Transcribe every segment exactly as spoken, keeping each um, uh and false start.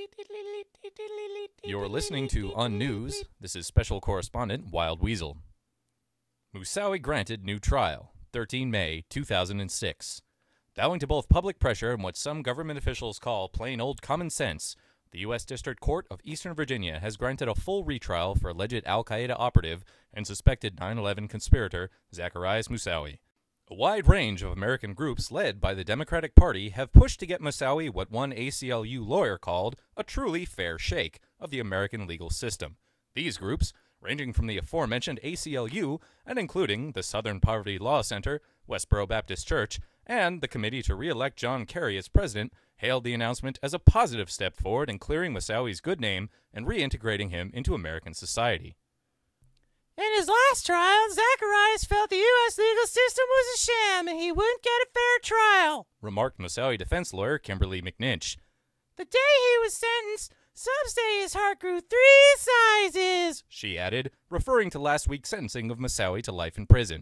You're listening to Unnews. This is Special Correspondent Wild Weasel. Moussaoui granted new trial, thirteenth May two thousand six. Bowing to both public pressure and what some government officials call plain old common sense, the U S District Court of Eastern Virginia has granted a full retrial for alleged al-Qaeda operative and suspected nine eleven conspirator Zacarias Moussaoui. A wide range of American groups led by the Democratic Party have pushed to get Moussaoui what one A C L U lawyer called a truly fair shake of the American legal system. These groups, ranging from the aforementioned A C L U and including the Southern Poverty Law Center, Westboro Baptist Church, and the Committee to Re-elect John Kerry as president, hailed the announcement as a positive step forward in clearing Moussaoui's good name and reintegrating him into American society. In his last trial, Zacarias felt the U S legal system was a sham and he wouldn't get a fair trial, remarked Moussaoui defense lawyer Kimberly McNinch. The day he was sentenced, some say his heart grew three sizes, she added, referring to last week's sentencing of Moussaoui to life in prison.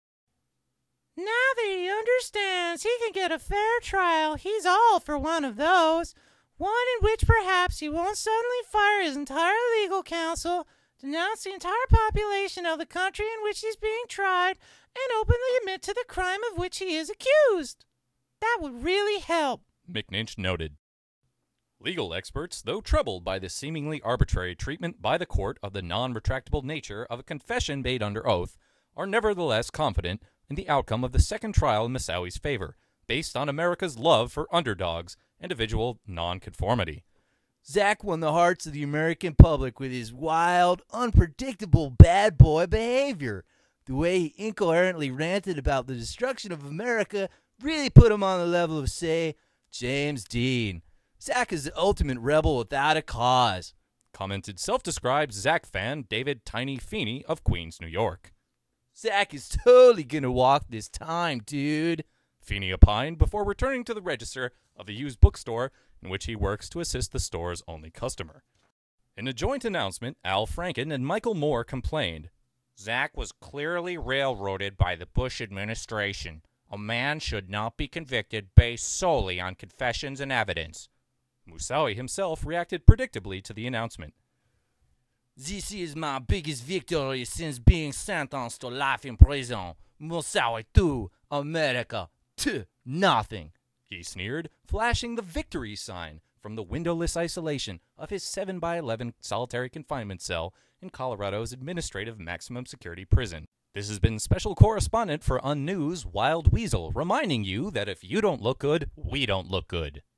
Now that he understands he can get a fair trial, he's all for one of those. One in which perhaps he won't suddenly fire his entire legal counsel, denounce the entire population of the country in which he's being tried, and openly admit to the crime of which he is accused. That would really help, McNinch noted. Legal experts, though troubled by the seemingly arbitrary treatment by the court of the non-retractable nature of a confession made under oath, are nevertheless confident in the outcome of the second trial in Moussaoui's favor, based on America's love for underdogs, individual nonconformity. Zach won the hearts of the American public with his wild, unpredictable bad boy behavior. The way he incoherently ranted about the destruction of America really put him on the level of, say, James Dean. Zach is the ultimate rebel without a cause, commented self-described Zach fan David Tiny Feeney of Queens, New York. Zach is totally gonna walk this time, dude, Feeney opined before returning to the register of the used bookstore in which he works to assist the store's only customer. In a joint announcement, Al Franken and Michael Moore complained, Zach was clearly railroaded by the Bush administration. A man should not be convicted based solely on confessions and evidence. Moussaoui himself reacted predictably to the announcement. This is my biggest victory since being sentenced to life in prison. Moussaoui to America to nothing, he sneered, flashing the victory sign from the windowless isolation of his seven by eleven solitary confinement cell in Colorado's administrative maximum security prison. This has been Special Correspondent for Unnews, Wild Weasel, reminding you that if you don't look good, we don't look good.